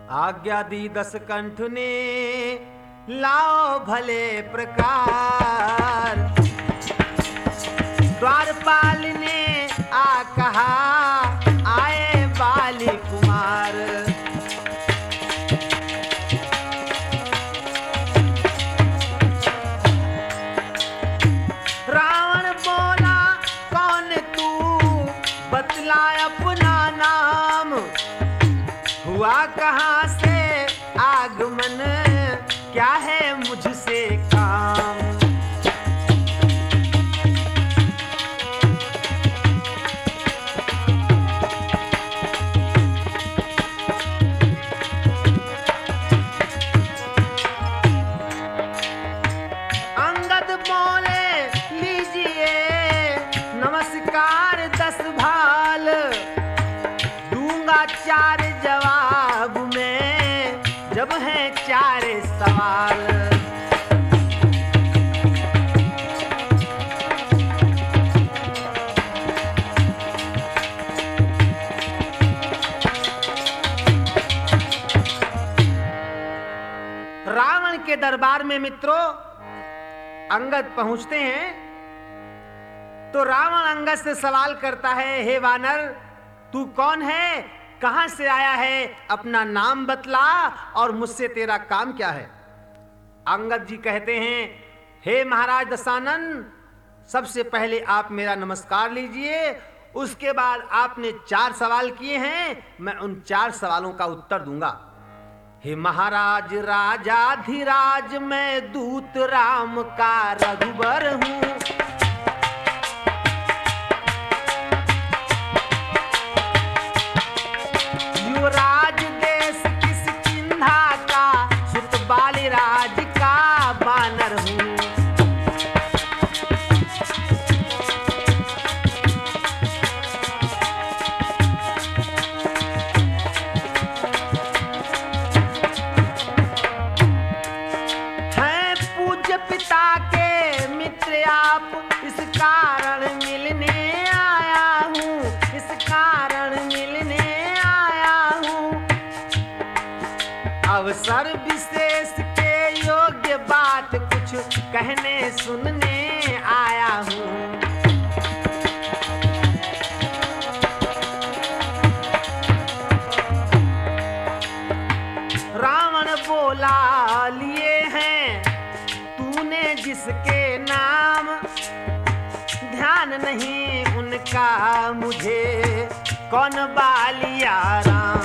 आज्ञा दी दस कंठ ने लाओ भले प्रकार। द्वारपाल ने आ कहा आए बाली कुमार। रावण बोला कौन तू बतला अपना नाम। हुआ कहाँ से आगमन क्या है मुझसे काम। अंगद बोले लीजिए नमस्कार 10 भाल। दूंगा 4 जवाब में जब है 4 सवाल। रावण के दरबार में मित्रों अंगद पहुंचते हैं तो रावण अंगद से सवाल करता है, हे वानर तू कौन है, कहां से आया है, अपना नाम बतला और मुझसे तेरा काम क्या है। अंगद जी कहते हैं, हे महाराज दशानन सबसे पहले आप मेरा नमस्कार लीजिए। उसके बाद आपने 4 सवाल किए हैं, मैं उन 4 सवालों का उत्तर दूंगा। हे महाराज राजाधिराज मैं दूत राम का रघुबर हूँ। युवराज देश किस चिन्हा का सुत बाली राज का बानर हूँ। पिता के मित्र आप इस कारण मिलने आया हूँ। इस कारण मिलने आया हूँ। अवसर विशेष के योग्य बात कुछ कहने सुनने आया हूँ। रावण बोला लिए हैं जिसके नाम ध्यान नहीं उनका मुझे कौन बालिया राम।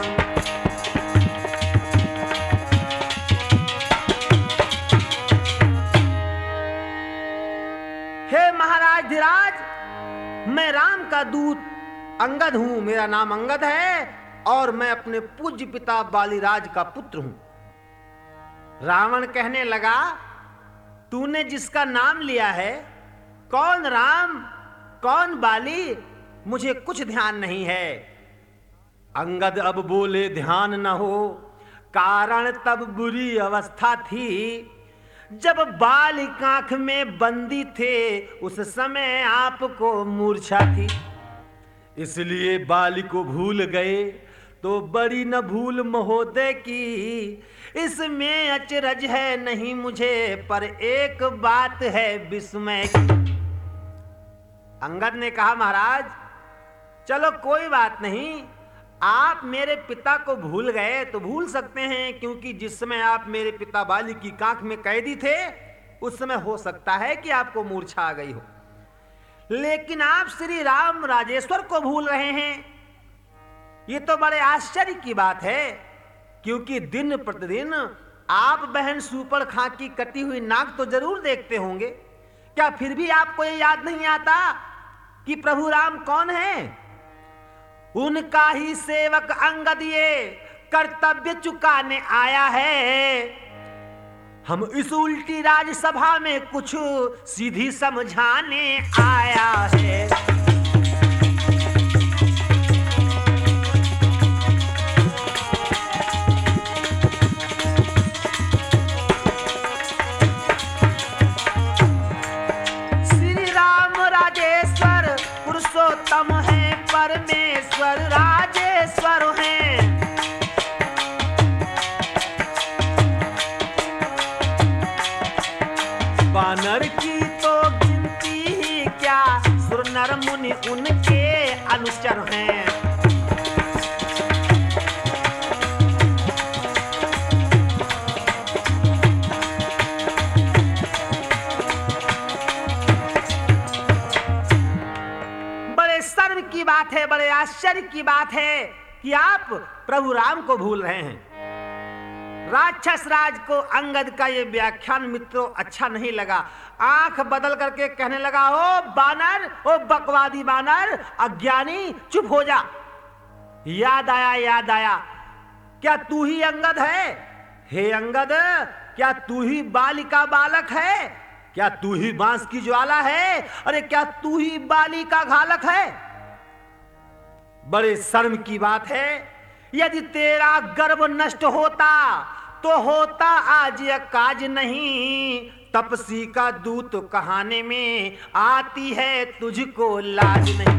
हे महाराज धीराज मैं राम का दूत अंगद हूं। मेरा नाम अंगद है और मैं अपने पूज्य पिता बालीराज का पुत्र हूं। रावण कहने लगा तूने जिसका नाम लिया है कौन राम कौन बाली मुझे कुछ ध्यान नहीं है। अंगद अब बोले ध्यान न हो कारण तब बुरी अवस्था थी जब बालिक आंख में बंदी थे उस समय आपको मूर्छा थी। इसलिए बाली को भूल गए तो बड़ी न भूल महोदय की। इसमें अचरज है नहीं मुझे पर एक बात है विस्मय की। अंगद ने कहा महाराज चलो कोई बात नहीं, आप मेरे पिता को भूल गए तो भूल सकते हैं क्योंकि जिस समय आप मेरे पिता बाली की कांख में कैदी थे उस समय हो सकता है कि आपको मूर्छा आ गई हो। लेकिन आप श्री राम राजेश्वर को भूल रहे हैं, ये तो बड़े आश्चर्य की बात है क्योंकि दिन प्रतिदिन आप बहन सूपड़खां की कटी हुई नाक तो जरूर देखते होंगे। क्या फिर भी आपको ये याद नहीं आता कि प्रभु राम कौन है? उनका ही सेवक अंगद ये कर्तव्य चुकाने आया है। हम इस उल्टी राजसभा में कुछ सीधी समझाने आया है। पुरुषोत्तम है परमेश्वर राजेश्वर हैं। आश्चर्य की बात है कि आप प्रभु राम को भूल रहे हैं। राक्षस राज को अंगद का ये व्याख्यान मित्रों अच्छा नहीं लगा। आंख बदल करके कहने लगा, ओ बानर, ओ बकवादी बानर, अज्ञानी, चुप हो जा। याद आया, क्या तू ही अंगद है? हे अंगद, क्या तू ही बाली का बालक है? क्या तू ही बांस की ज्वाला है? अरे क्या तू ही बाली का घालक है? बड़े शर्म की बात है। यदि तेरा गर्व नष्ट होता तो होता आज यह काज नहीं। तपसी का दूत कहाने में आती है तुझको लाज नहीं।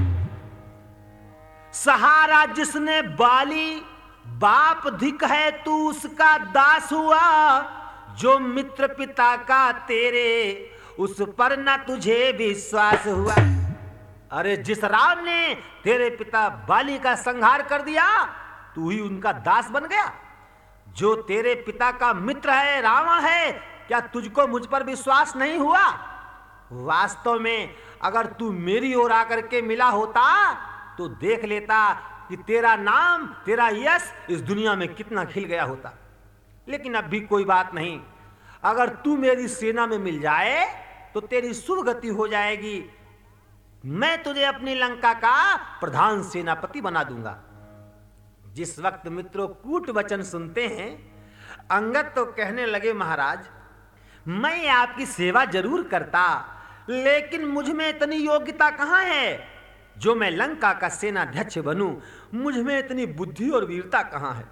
सहारा जिसने बाली, बाप धिक है तू उसका दास हुआ। जो मित्र पिता का तेरे, उस पर न तुझे विश्वास हुआ। अरे जिस राम ने तेरे पिता बाली का संहार कर दिया, तू ही उनका दास बन गया। जो तेरे पिता का मित्र है, रावण है, क्या तुझको मुझ पर विश्वास नहीं हुआ? वास्तव में अगर तू मेरी ओर आकर के मिला होता तो देख लेता कि तेरा नाम, तेरा यश इस दुनिया में कितना खिल गया होता। लेकिन अब भी कोई बात नहीं, अगर तू मेरी सेना में मिल जाए तो तेरी शुभ गति हो जाएगी। मैं तुझे अपनी लंका का प्रधान सेनापति बना दूंगा। जिस वक्त मित्रों कूट वचन सुनते हैं, अंगद तो कहने लगे, महाराज मैं आपकी सेवा जरूर करता, लेकिन मुझ में इतनी योग्यता कहाँ है जो मैं लंका का सेनाध्यक्ष बनूं। मुझ में इतनी बुद्धि और वीरता कहाँ है।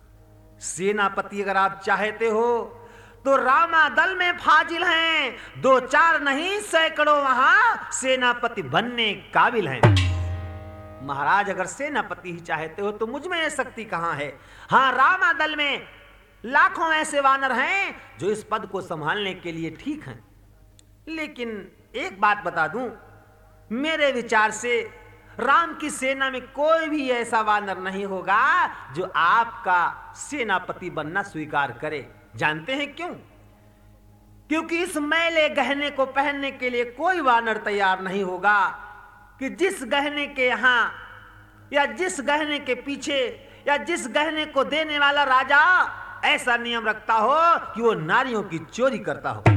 सेनापति अगर आप चाहते हो तो रामा दल में फाजिल हैं, 2-4 नहीं सैकड़ों वहां सेनापति बनने काबिल हैं। महाराज अगर सेनापति ही चाहते हो तो मुझ में यह शक्ति कहां है। हां, रामा दल में लाखों ऐसे वानर हैं जो इस पद को संभालने के लिए ठीक हैं। लेकिन एक बात बता दूं, मेरे विचार से राम की सेना में कोई भी ऐसा वानर नहीं होगा जो आपका सेनापति बनना स्वीकार करे। जानते हैं क्यों? क्योंकि इस मैले गहने को पहनने के लिए कोई वानर तैयार नहीं होगा कि जिस गहने के यहां या जिस गहने के पीछे या जिस गहने को देने वाला राजा ऐसा नियम रखता हो कि वो नारियों की चोरी करता हो।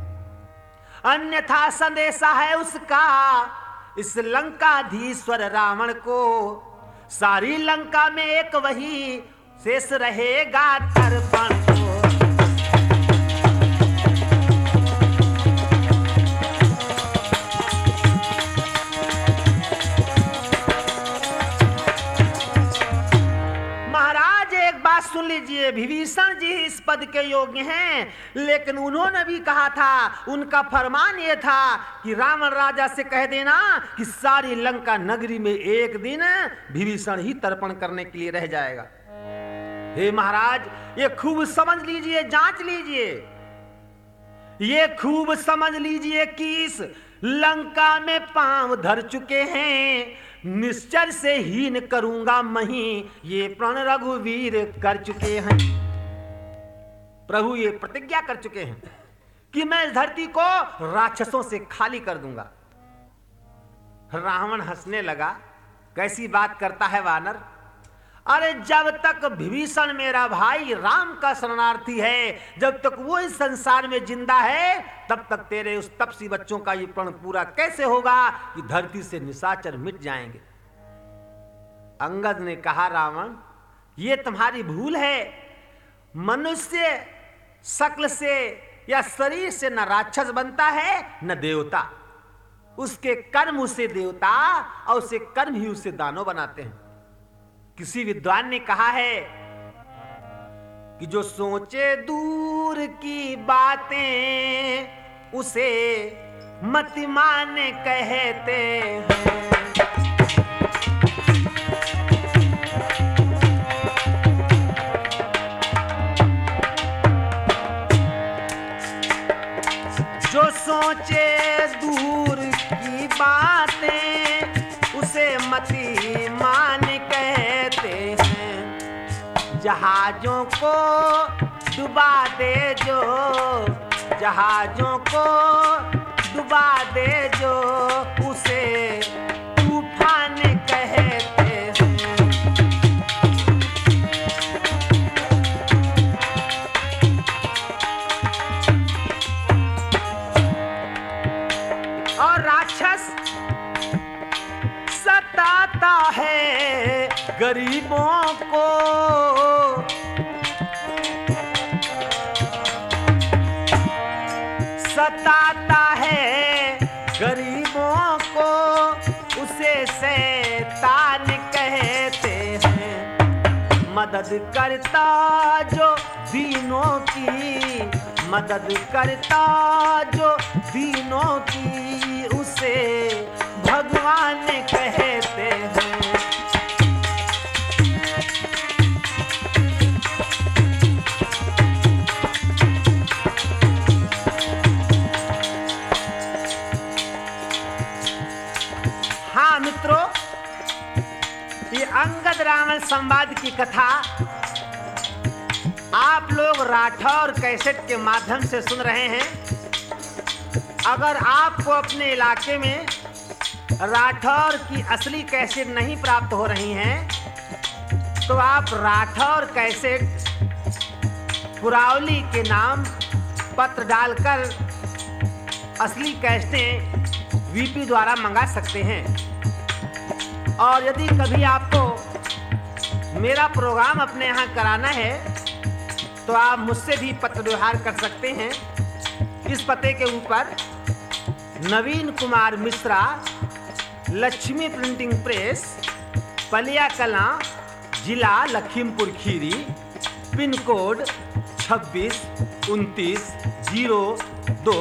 अन्यथा संदेशा है उसका इस लंकाधीश्वर रावण को। सारी लंका में एक वही शेष रहेगा तर्पण को। सुन लीजिए, विभीषण जी इस पद के योग्य हैं, लेकिन उन्होंने भी कहा था, उनका फरमान यह था कि रावण राजा से कह देना कि सारी लंका नगरी में एक दिन विभीषण ही तर्पण करने के लिए रह जाएगा। हे महाराज, ये खूब समझ लीजिए, जांच लीजिए, ये खूब समझ लीजिए कि इस लंका में पांव धर चुके हैं। निश्चर से हीन करूंगा मही, ये प्रण रघुवीर कर चुके हैं। प्रभु ये प्रतिज्ञा कर चुके हैं कि मैं इस धरती को राक्षसों से खाली कर दूंगा। रावण हंसने लगा, कैसी बात करता है वानर। अरे जब तक विभीषण मेरा भाई राम का शरणार्थी है, जब तक वो इस संसार में जिंदा है, तब तक तेरे उस तपसी बच्चों का ये प्रण पूरा कैसे होगा कि धरती से निशाचर मिट जाएंगे। अंगद ने कहा, रावण ये तुम्हारी भूल है। मनुष्य शक्ल से या शरीर से न राक्षस बनता है न देवता। उसके कर्म उसे देवता और उसके कर्म ही उसे दानव बनाते हैं। किसी विद्वान ने कहा है कि जो सोचे दूर की बातें उसे मतिमान कहते हैं। जो सोचे दूर की बातें उसे मतिमान कहते हैं। जहाजों को डुबा दे जो, जहाजों को डुबा दे जो, उसे तूफान कहते हैं। मदद करता जो दीनों की, मदद करता जो दीनों की, उसे भगवान कहते हैं। हाँ मित्रों, ये अंगद रावण संवाद की कथा आप लोग राठौर कैसेट के माध्यम से सुन रहे हैं। अगर आपको अपने इलाके में राठौर की असली कैसेट नहीं प्राप्त हो रही हैं, तो आप राठौर कैसेट पुरावली के नाम पत्र डालकर असली कैसेटें वीपी द्वारा मंगा सकते हैं। और यदि कभी आपको मेरा प्रोग्राम अपने यहाँ कराना है तो आप मुझसे भी पत्र व्यवहार कर सकते हैं। इस पते के ऊपर नवीन कुमार मिश्रा, लक्ष्मी प्रिंटिंग प्रेस, पलिया कलां, जिला लखीमपुर खीरी, पिन कोड 262902।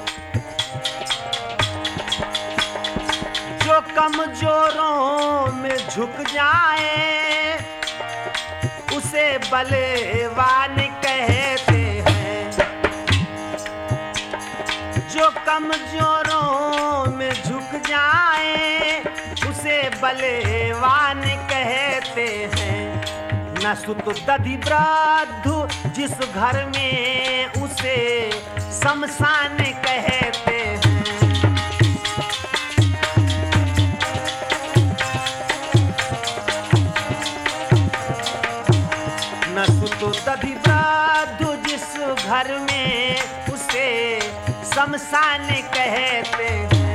जो कमजोरों में झुक जाए उसे बलवान कहते हैं। जो कमजोरों में झुक जाए उसे बलवान कहते हैं। न सुत दधि वृद्ध जिस घर में उसे शमशान कहते हैं। तो तभी वृद्ध जिस घर में उसे शमशान कहते हैं।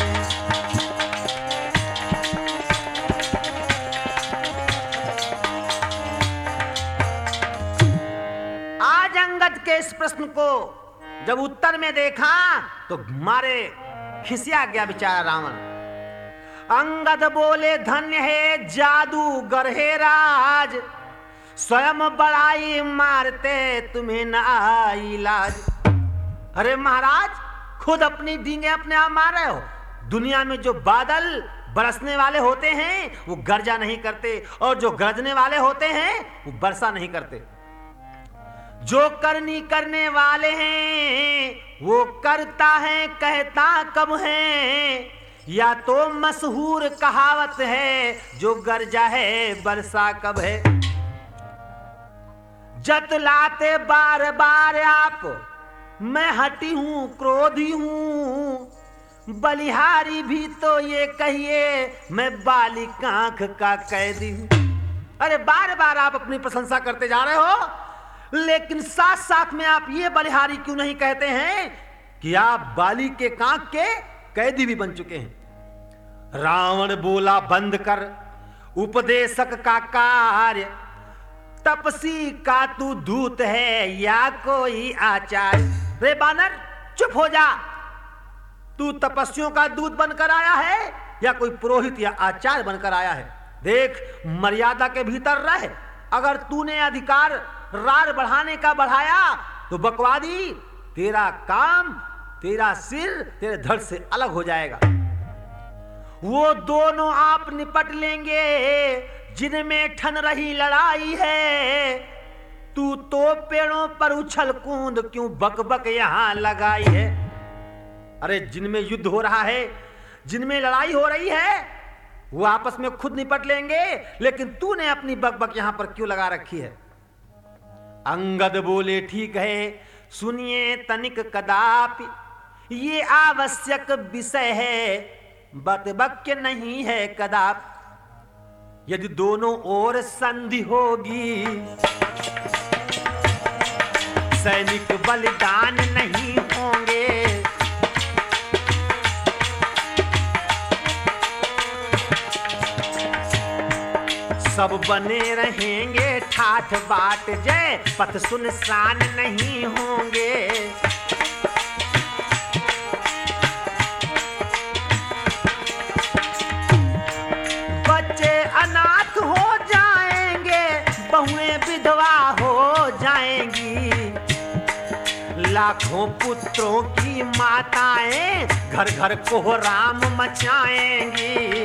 आज अंगद के इस प्रश्न को जब उत्तर में देखा तो मारे खिसिया गया बेचारा रावण। अंगद बोले, धन्य है जादूगर हे राज, स्वयं बड़ाई मारते तुम्हें न आई लाज। अरे महाराज, खुद अपनी डींगे अपने आप मार रहे हो। दुनिया में जो बादल बरसने वाले होते हैं वो गर्जा नहीं करते, और जो गरजने वाले होते हैं वो वर्षा नहीं करते। जो करनी करने वाले हैं वो करता है, कहता कब है। या तो मशहूर कहावत है, जो गरजा है वर्षा कब है। जतलाते बार बार आप, मैं हटी हूं, क्रोधी हूं। बलिहारी भी तो ये कहिए, मैं बालिक आंख का कैदी हूं। अरे बार बार आप अपनी प्रशंसा करते जा रहे हो, लेकिन साथ साथ में आप ये बलिहारी क्यों नहीं कहते हैं कि आप बाली के कांख के कैदी भी बन चुके हैं। रावण बोला, बंद कर उपदेशक का कार्य। तपसी का तू दूत है या कोई आचार्य। रे बानर, चुप हो जा। तू तपस्वियों का दूत बनकर आया है या कोई पुरोहित या आचार्य बनकर आया है? देख, मर्यादा के भीतर रह। अगर तूने अधिकार रार बढ़ाने का बढ़ाया तो बकवादी तेरा काम, तेरा सिर तेरे धड़ से अलग हो जाएगा। वो दोनों आप निपट लेंगे जिनमें ठन रही लड़ाई है। तू तो पेड़ों पर उछल कूद क्यों बक बक यहां लगाई है। अरे जिनमें युद्ध हो रहा है, जिनमें लड़ाई हो रही है, वो आपस में खुद निपट लेंगे, लेकिन तूने अपनी बक बक यहां पर क्यों लगा रखी है? अंगद बोले, ठीक है, सुनिए तनिक कदापि, ये आवश्यक विषय है, बकबक नहीं है कदापि। यदि दोनों ओर संधि होगी, सैनिक बलिदान नहीं होंगे। सब बने रहेंगे ठाठ बाट, जय पथ सुनसान नहीं होंगे। बच्चे अनाथ हो जाएंगे, बहुएं विधवा लाखों पुत्रों की माताएं घर घर को राम मचाएंगी।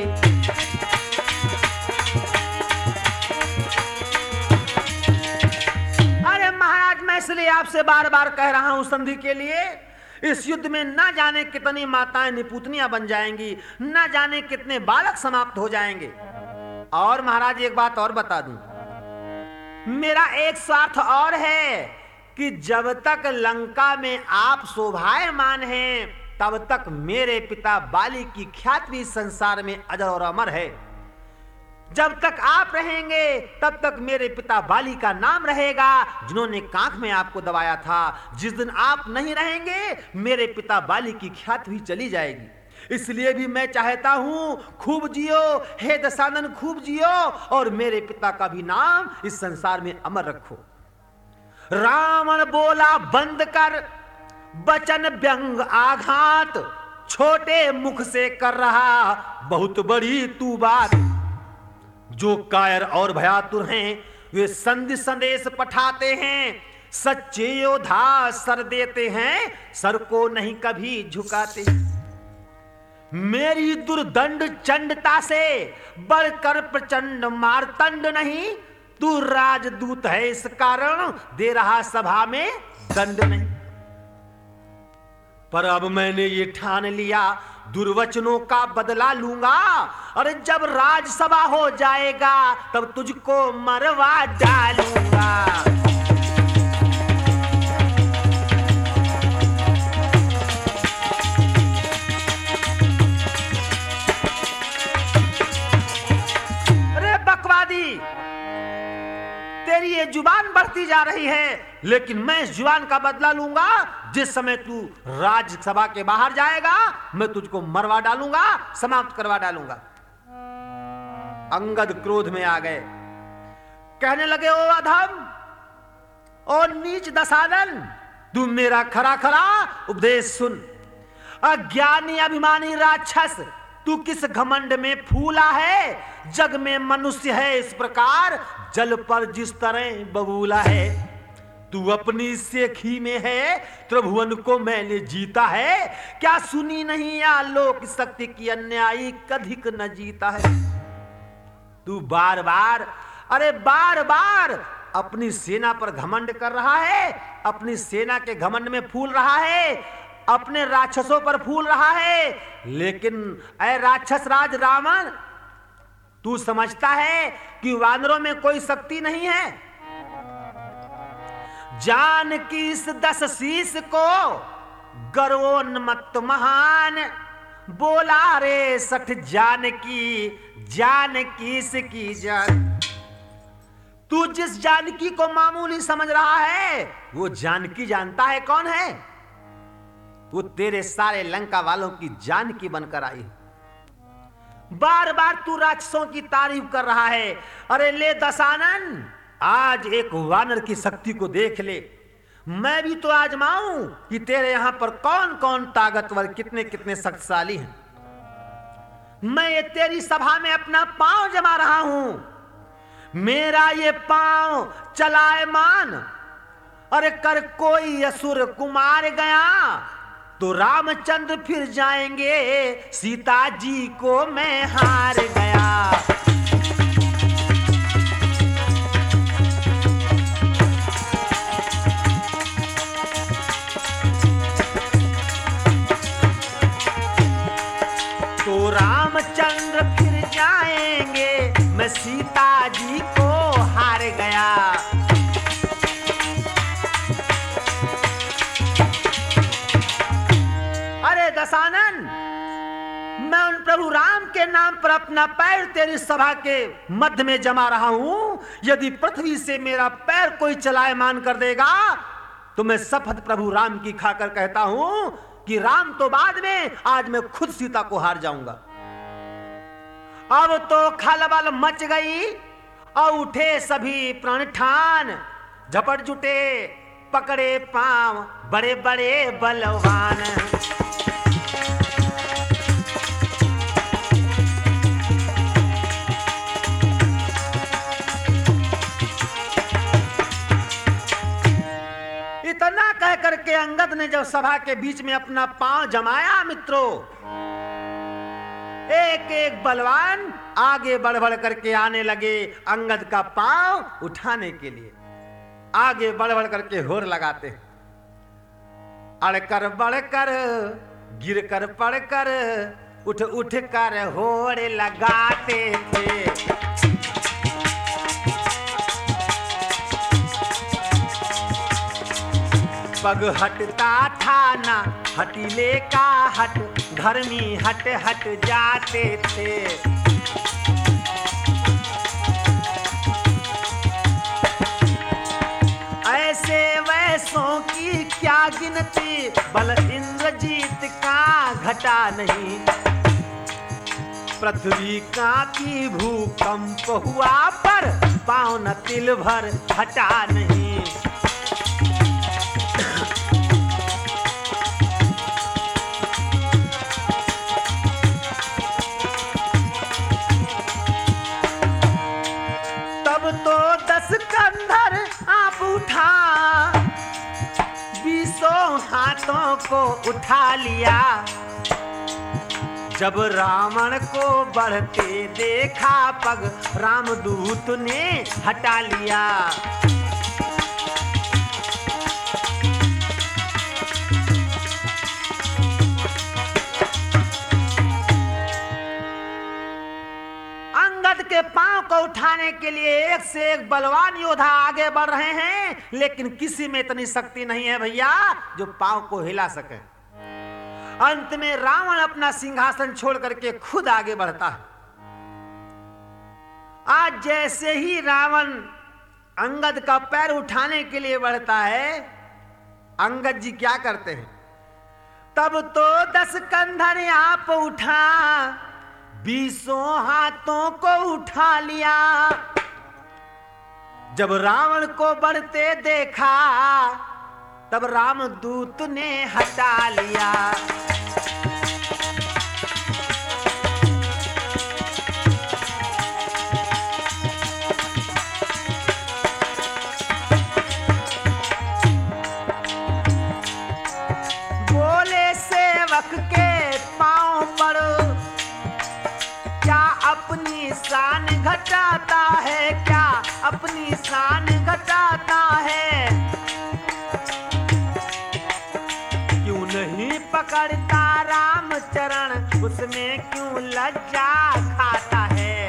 अरे महाराज, मैं इसलिए आपसे बार बार कह रहा हूं संधि के लिए, इस युद्ध में ना जाने कितनी माताएं निपुतनियां बन जाएंगी, ना जाने कितने बालक समाप्त हो जाएंगे। और महाराज एक बात और बता दूं, मेरा एक स्वार्थ और है कि जब तक लंका में आप शोभायमान हैं, तब तक मेरे पिता बाली की ख्याति भी संसार में अजर और अमर है। जब तक आप रहेंगे तब तक मेरे पिता बाली का नाम रहेगा, जिन्होंने कांख में आपको दबाया था। जिस दिन आप नहीं रहेंगे, मेरे पिता बाली की ख्याति भी चली जाएगी। इसलिए भी मैं चाहता हूं खूब जियो हे दशानन, खूब जियो, और मेरे पिता का भी नाम इस संसार में अमर रखो। रावण बोला बंद कर बचन व्यंग आघात, छोटे मुख से कर रहा बहुत बड़ी तू बात। जो कायर और भयातुर हैं वे संधि संदेश पठाते हैं, सच्चे योद्धा सर देते हैं, सर को नहीं कभी झुकाते। मेरी दुर्दंड चंडता से बढ़कर प्रचंड मारतंड नहीं, तू राजदूत है इस कारण दे रहा सभा में दंड नहीं। पर अब मैंने ये ठान लिया दुर्वचनों का बदला लूंगा, अरे जब राजसभा हो जाएगा तब तुझको मरवा डालूंगा। अरे बकवादी, तेरी ये जुबान बढ़ती जा रही है, लेकिन मैं इस जुबान का बदला लूंगा। जिस समय तू राज्यसभा के बाहर जाएगा, मैं तुझको मरवा डालूंगा, समाप्त करवा डालूंगा। अंगद क्रोध में आ गए, कहने लगे, ओ अधम, ओ नीच दशानन, तू मेरा खरा खरा उपदेश सुन। अज्ञानी अभिमानी राक्षस, तू किस घमंड में फूला है? जग में मनुष्य है इस प्रकार, जल पर जिस तरह बबूला है। तू अपनी सेखी में है, त्रिभुवन को मैंने जीता है। क्या सुनी नहीं आलोक शक्ति की अन्यायी कधिक न जीता है। तू बार बार, अरे बार बार अपनी सेना पर घमंड कर रहा है, अपनी सेना के घमंड में फूल रहा है, अपने राक्षसों पर फूल रहा है। लेकिन ऐ राक्षस राज रावण, तू समझता है कि वानरों में कोई शक्ति नहीं है? जानकी इस 10 शीश को गर्वोन्मत्त महान, बोला रे 60 जानकी, जानकी इसकी जान। तू जिस जानकी को मामूली समझ रहा है, वो जानकी जानता है कौन है? वो तेरे सारे लंका वालों की जानकी बनकर आई। बार बार तू राक्षसों की तारीफ कर रहा है। अरे ले दशानन, आज एक वानर की शक्ति को देख ले। मैं भी तो आजमाऊं कि तेरे यहां पर कौन कौन ताकतवर, कितने कितने शक्तिशाली हैं। मैं ये तेरी सभा में अपना पांव जमा रहा हूं। मेरा ये पांव चलायमान, अरे कर कोई असुर कुमार गया तो रामचंद्र फिर जाएंगे, सीता जी को मैं हार गया। तो रामचंद्र फिर जाएंगे, मैं सीता जी को हार गया। अरे दशानन, मैं उन प्रभु राम के नाम पर अपना पैर तेरी सभा के मध्य में जमा रहा हूं। यदि पृथ्वी से मेरा पैर कोई चलायमान कर देगा तो मैं शपथ प्रभु राम की खाकर कहता हूं कि राम तो बाद में, आज मैं खुद सीता को हार जाऊंगा। अब तो खलबल मच गई और उठे सभी प्रण ठान, झपट जुटे पकड़े पांव बड़े बड़े बलवान। इतना कह करके अंगद ने जब सभा के बीच में अपना पांव जमाया मित्रों, एक एक बलवान आगे बढ़ बढ़ करके आने लगे अंगद का पांव उठाने के लिए। आगे बढ़ बढ़ करके होर लगाते हैं, अड़कर बढ़कर गिर कर पड़कर उठ उठ कर होड़ लगाते थे। पग हटता था ना हटीले का हट, धर्मी हट हट जाते थे। ऐसे वैसों की क्या गिनती, बल इंद्रजीत का घटा नहीं। पृथ्वी कांपी भूकंप हुआ पर पाँव न तिल भर हटा नहीं। तब तो 10 कंधर आप उठा, 20 हाथों को उठा लिया। जब रावण को बढ़ते देखा पग, रामदूत ने हटा लिया। अंगद के पांव को उठाने के लिए एक से एक बलवान योद्धा आगे बढ़ रहे हैं, लेकिन किसी में इतनी शक्ति नहीं है भैया जो पांव को हिला सके। अंत में रावण अपना सिंहासन छोड़ करके खुद आगे बढ़ता है। आज जैसे ही रावण अंगद का पैर उठाने के लिए बढ़ता है, अंगद जी क्या करते हैं? तब तो 10 कंधर आप उठा, 20 हाथों को उठा लिया। जब रावण को बढ़ते देखा तब रामदूत ने हटा लिया। बोले सेवक के पांव पर क्या अपनी शान घटाता है, क्या अपनी शान घटाता है। नहीं पकड़ता राम चरण, उसमें क्यों लज्जा खाता है।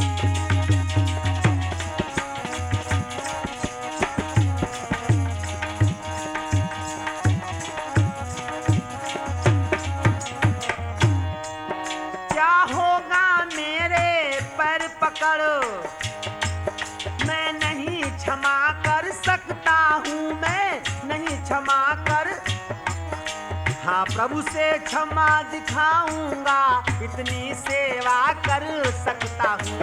क्या होगा मेरे पैर पकड़, मैं नहीं क्षमा कर सकता हूँ, मैं नहीं क्षमा कर। हाँ प्रभु से क्षमा दिखाऊंगा, इतनी सेवा कर सकता हूँ।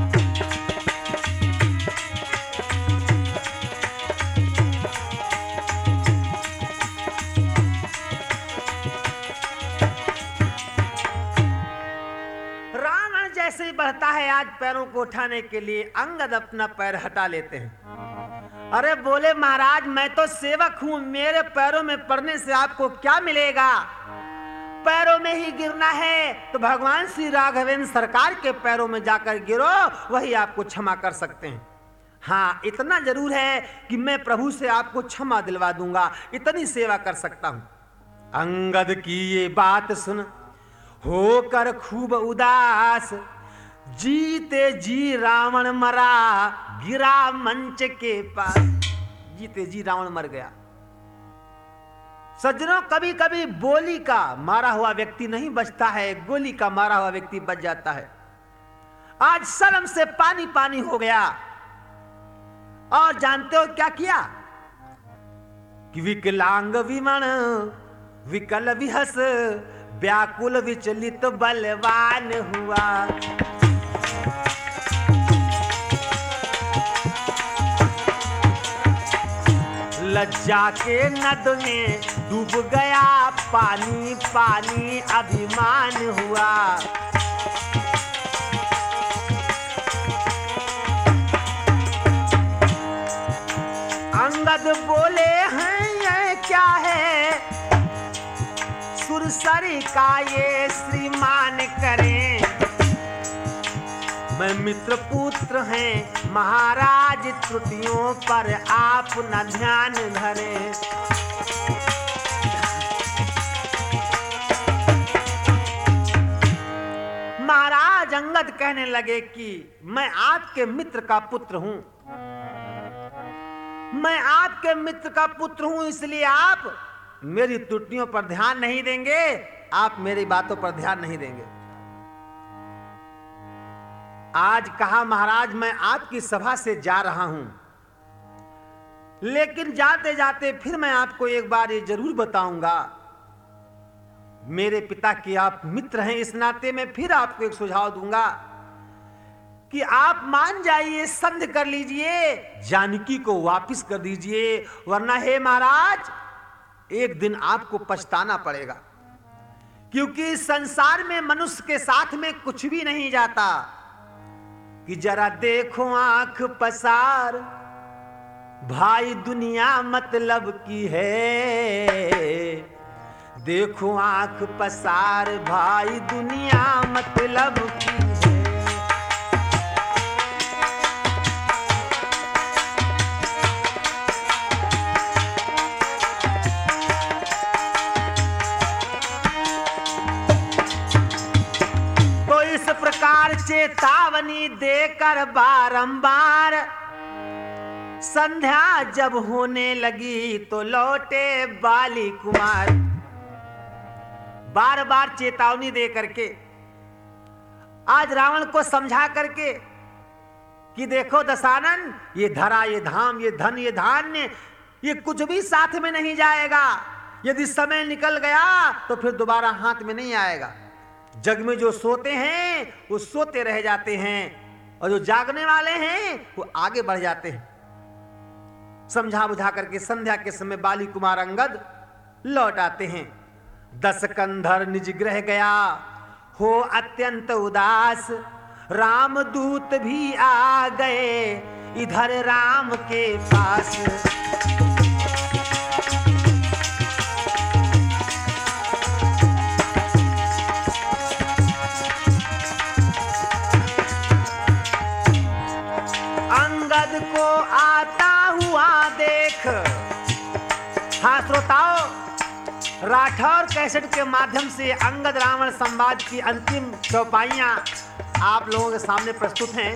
रावण जैसे ही बढ़ता है आज पैरों को उठाने के लिए, अंगद अपना पैर हटा लेते हैं। अरे बोले महाराज मैं तो सेवक हूं, मेरे पैरों में पड़ने से आपको क्या मिलेगा। पैरों में ही गिरना है तो भगवान श्री राघवेंद्र सरकार के पैरों में जाकर गिरो, वही आपको क्षमा कर सकते हैं। हाँ इतना जरूर है कि मैं प्रभु से आपको क्षमा दिलवा दूंगा, इतनी सेवा कर सकता हूं। अंगद की ये बात सुन होकर खूब उदास, जीते जी रावण मरा गिरा मंच के पास। जीते जी रावण मर गया। सज्जनों कभी कभी बोली का मारा हुआ व्यक्ति नहीं बचता है, गोली का मारा हुआ व्यक्ति बच जाता है। आज शर्म से पानी पानी हो गया। और जानते हो क्या किया कि विकलांग विमण विकल विहस व्याकुल विचलित बलवान हुआ। लज्जा के नद में डूब गया, पानी पानी अभिमान हुआ। अंगद अंगद बोले हैं ये क्या है, सुरसरी का ये श्रीमान करें। मैं मित्र पुत्र हैं महाराज, त्रुटियों पर आप न ध्यान धरें। महाराज अंगद कहने लगे कि मैं आपके मित्र का पुत्र हूं, मैं आपके मित्र का पुत्र हूं, इसलिए आप मेरी त्रुटियों पर ध्यान नहीं देंगे, आप मेरी बातों पर ध्यान नहीं देंगे। आज कहा महाराज मैं आपकी सभा से जा रहा हूं, लेकिन जाते जाते फिर मैं आपको एक बार ये जरूर बताऊंगा, मेरे पिता के आप मित्र हैं, इस नाते में फिर आपको एक सुझाव दूंगा कि आप मान जाइए, संधि कर लीजिए, जानकी को वापस कर दीजिए, वरना हे महाराज एक दिन आपको पछताना पड़ेगा। क्योंकि संसार में मनुष्य के साथ में कुछ भी नहीं जाता कि जरा देखो आंख पसार, भाई दुनिया मतलब की है। देखो आंख पसार भाई दुनिया मतलब की है। तो इस प्रकार चेतावनी देकर बारंबार संध्या जब होने लगी तो लौटे बाली कुमार। बार बार चेतावनी दे करके आज रावण को समझा करके कि देखो दशानन, ये धरा, ये धाम, ये धन, ये धान्य, ये कुछ भी साथ में नहीं जाएगा। यदि समय निकल गया तो फिर दोबारा हाथ में नहीं आएगा। जग में जो सोते हैं वो सोते रह जाते हैं, और जो जागने वाले हैं वो आगे बढ़ जाते हैं। समझा बुझा करके संध्या के समय बाली कुमार अंगद लौट आते हैं। दस कंधर निज गृह गया हो अत्यंत उदास, रामदूत भी आ गए इधर राम के पास। अंगद को आता हुआ देख। हाँ श्रोताओ, राठौर कैसेट के माध्यम से अंगद रावण संवाद की अंतिम चौपाइयां आप लोगों के सामने प्रस्तुत हैं।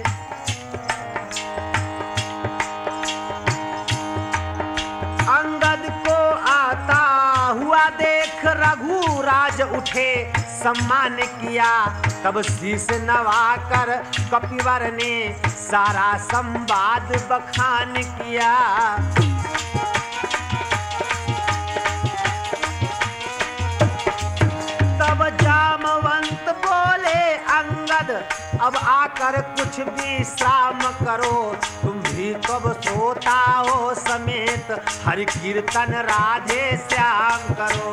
अंगद को आता हुआ देख रघुराज उठे सम्मान किया, तब शीश नवाकर कपिवर ने सारा संवाद बखान किया। तब जामवंत बोले अंगद, अब आकर कुछ विश्राम करो, तुम भी कब सोता हो समेत हरि कीर्तन राधे श्याम करो।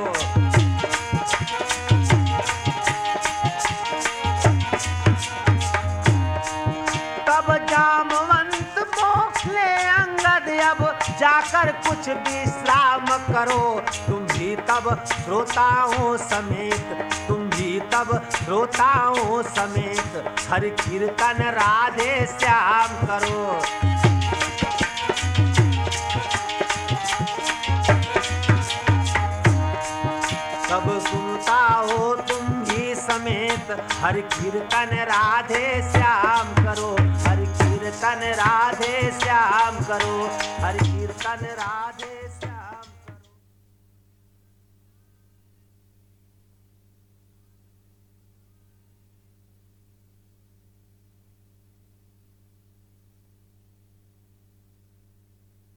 तब जामवंत बोले अंगद, अब जाकर कुछ विश्राम करो, तुम भी तब श्रोताओं समेत, तुम भी तब श्रोताओं समेत हरि कीर्तन राधे श्याम करो। तब सुनता हो तुम भी समेत हरि कीर्तन राधे श्याम करो, हरि कीर्तन राधे श्याम करो, हरि कीर्तन राधे।